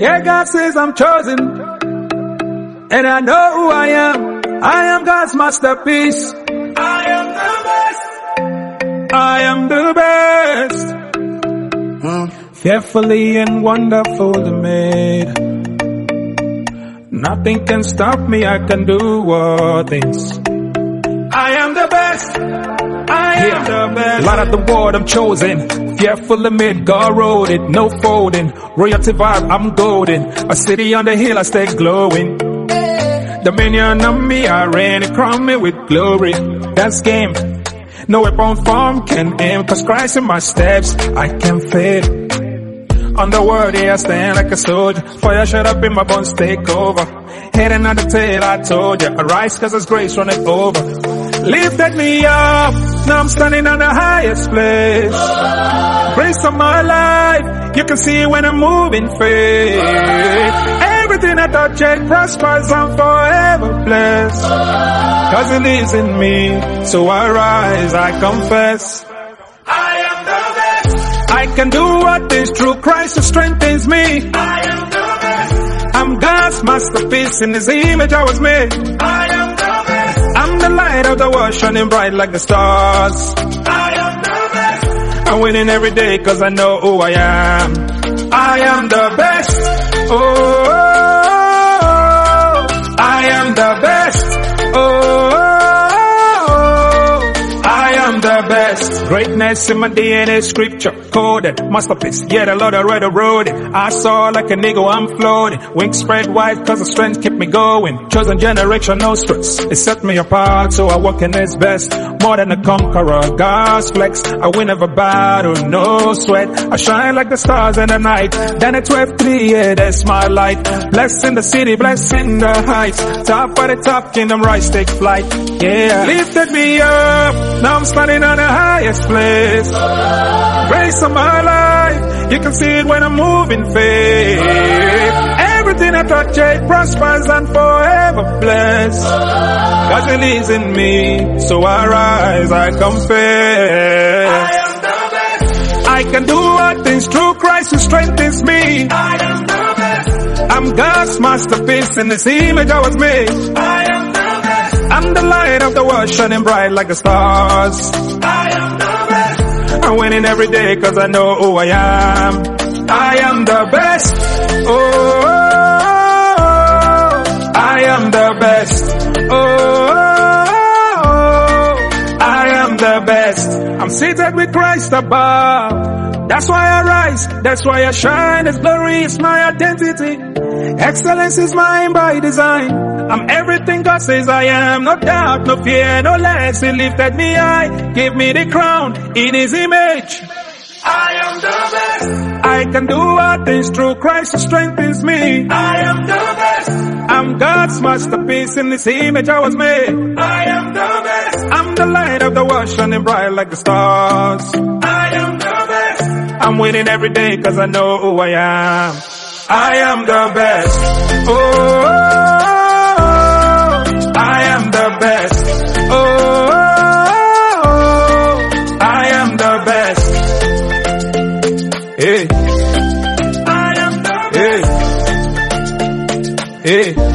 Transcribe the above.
Yeah, God says I'm chosen, and I know who I am. I am God's masterpiece. I am the best. I am the best. Fearfully and wonderfully made. Nothing can stop me. I can do all things. I am the best. I am the best. Light of the world, I'm chosen. Fearfully made, God wrote it, no folding. Royalty vibe, I'm golden. A city on the hill, I stay glowing. Dominion on me, I reign and crown me with glory. That's game. No weapon form can aim, cause Christ in my steps, I can fade. On the world, I stand like a soldier. Fire shut up in my bones, take over. Heading on the tail, I told ya. Arise cause His grace running over. Lifted me up, now I'm standing on the highest place. Grace of my life, you can see when I'm moving faith. Everything I touch it prospers, I'm forever blessed. Cause He lives in me, so I rise, I confess. I am the best. I can do all things through Christ who strengthens me. I am the best. I'm God's masterpiece, in His image I was made. I am the best. I'm the light of the world, shining bright like the stars. I am the best. I'm winning every day cause I know who I am. I am the best. Oh, I am the best. Oh, I am the best. Greatness in my DNA, scripture coded. Masterpiece, yeah, the Lord already wrote it. I saw like an eagle, I'm floating. Wings spread wide cause the strength kept me going. Chosen generation, no stress. It set me apart, so I walk in His best. More than a conqueror, God's flex. I win every battle, no sweat. I shine like the stars in the night. Then at 12:3, yeah, that's my light. Blessed in the city, blessed in the heights. Top of the top, kingdom rise, take flight. Yeah, lifted me up. Now I'm standing on the highest place. Grace of my life, you can see it when I'm moving faith. Everything I touch, it prospers and forever blessed. Cause He lives in me, so I rise, I confess. I am the best. I can do all things through Christ who strengthens me. I am the best. I'm God's masterpiece, in His image I was made. I am the best. I'm the light of the world, shining bright like the stars. I am the best. I'm winning every day cause I know who I am. I am the best. Oh, I am the best. Oh, I am the best. I'm seated with Christ above. That's why I rise. That's why I shine. His glory is my identity. Excellence is mine by design. I'm everything God says I am. No doubt, no fear, no less. He lifted me high, gave me the crown in His image. I am the best. I can do all things through Christ who strengthens me. I am the best. I'm God's masterpiece, in His image I was made. I am the best. I'm the light of the world, shining bright like the stars. I am the best. I'm winning every day cause I know who I am. I am the best. Oh, I am the best. Oh, I am the best. Hey, I am the best. Hey, hey.